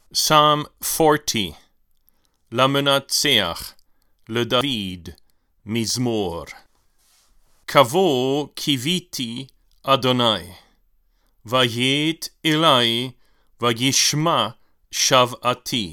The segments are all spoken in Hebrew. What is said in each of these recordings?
Psalm 40, למנצח, לדוד, מזמור. קבוא קיוויתי אדוני, ויית אלי, וישמע שוועתי.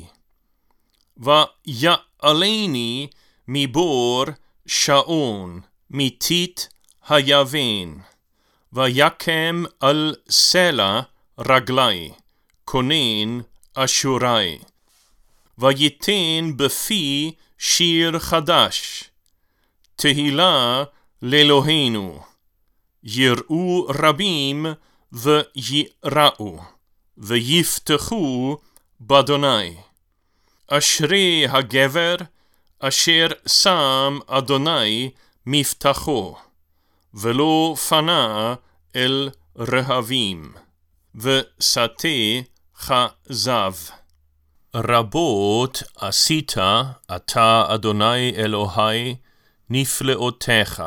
ויעלני מבור שעון, מתית היבן, ויקם על סלע רגלי, כונן אשורי. ויתן בפי שיר חדש, תהילה לאלוהינו. יראו רבים ויראו, ויפתחו באדוני. אשרי הגבר אשר שם אדוני מבטחו, ולא פנה אל רהבים, וסטה כזב. רבות עשית אתה אדוני אלוהי נפלאותיך,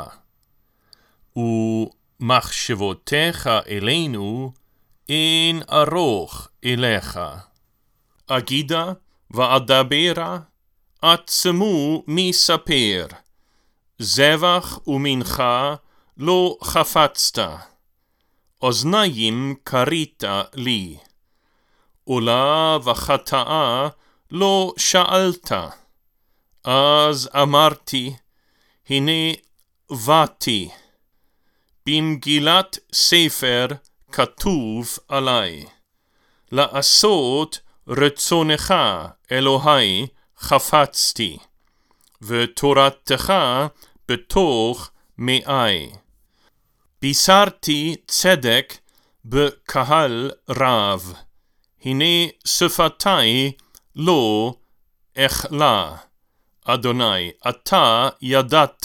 ומחשבותיך אלינו אין ארוך אליך. אגידה ואדברה, עצמו מספר, זבח ומנחה לא חפצת, אוזניים קרית לי. עולה וחטאה לא שאלת, אז אמרתי, הנה באתי. במגילת ספר כתוב עלי, לעשות רצונך אלוהי חפצתי, ותורתך בתוך מעי. בישרתי צדק בקהל רב, הנה שפתי לא אכלה. אדוני, אתה ידעת.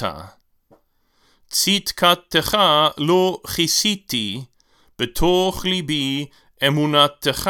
צדקתך לא כיסיתי, בתוך ליבי אמונתך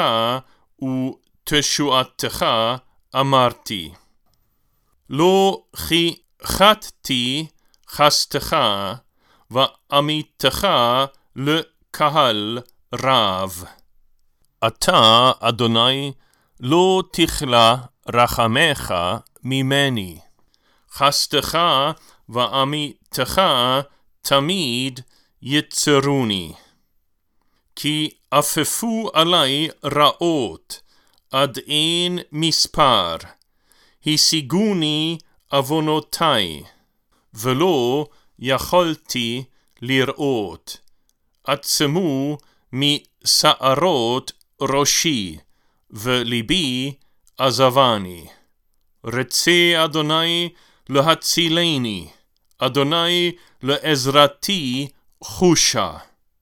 ותשועתך אמרתי. לא כיחדתי חסדך ואמיתך לקהל רב. אתה, אדוני, לא תכלה רחמך ממני. חסדך ואמיתך תמיד יצרוני. כי אפפו עלי רעות עד אין מספר, השיגוני עוונותי, ולא יכולתי לראות. עצמו משערות ראשי, וליבי עזבני. רצה אדוני להצילני, אדוני לעזרתי חושה.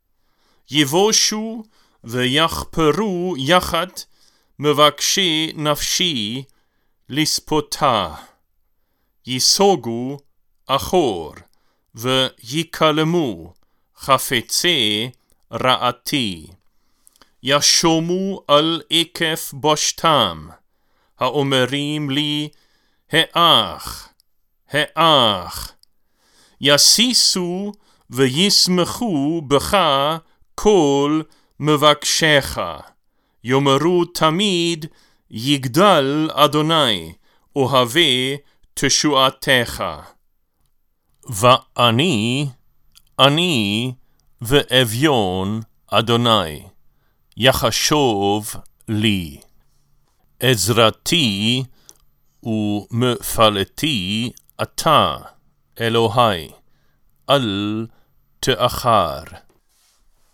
יבושו ויחפרו יחד מבקשי נפשי לספותה. יסוגו אחור ויקלמו חפצי רעתי. ישומו על עקף בושתם, האומרים לי, האח, האח. יסיסו וישמחו בך כל מבקשך. יאמרו תמיד, יגדל אדוני, אוהבי תשועתך. ואני ואביון אדוני, יחשוב לי. עזרתי ומפלתי אתה, אלוהי, אל תאחר.